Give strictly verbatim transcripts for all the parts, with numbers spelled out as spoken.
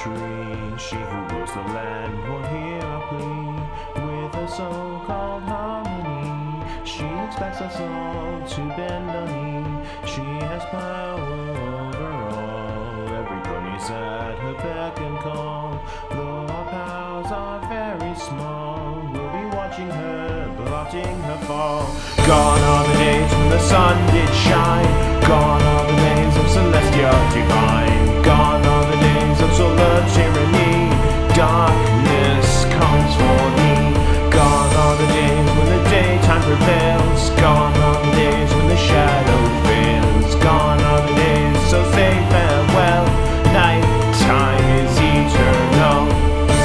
tree. She who rules the land won't hear our plea. With her so-called harmony, she expects us all to bend a knee. She has power over all. Every pony's at her beck and call. Though our powers are very small, we'll be watching her, blotting her fall. Gone are the days when the sun did shine. Gone are the days of celestial divine. Gone are the days of solar tyranny. Darkness comes for me. Gone are the days when the daytime prevails. Gone are the days when the shadow fails. Gone are the days, so say farewell. Night time is eternal.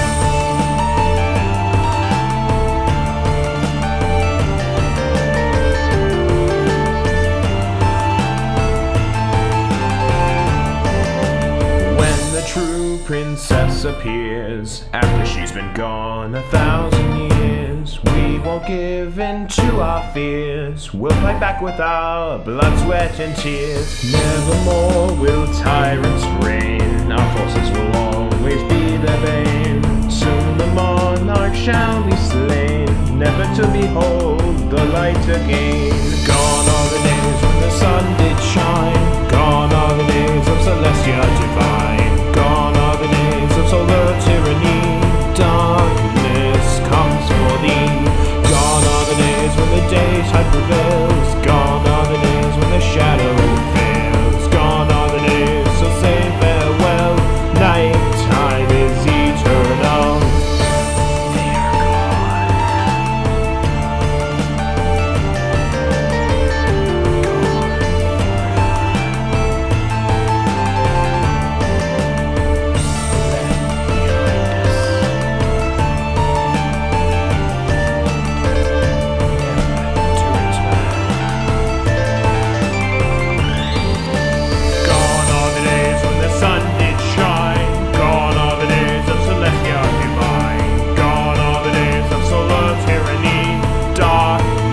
True princess appears after she's been gone a thousand years. We won't give in to our fears. We'll fight back with our blood, sweat, and tears. Nevermore will tyrants reign. Our forces will always be their bane. Soon the monarch shall be slain, never to behold the light again. Gone are the days when the sun did shine. Gone are the days of celestial divine. Gone are the days of solar tyranny. Darkness comes for thee. Gone are the days when the daytime prevails. Gone are the days when the shadow fails. Gone are the days, so say farewell. Night time is eternal. They are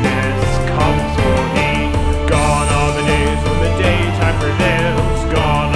gone are the days when the daytime prevails. Gone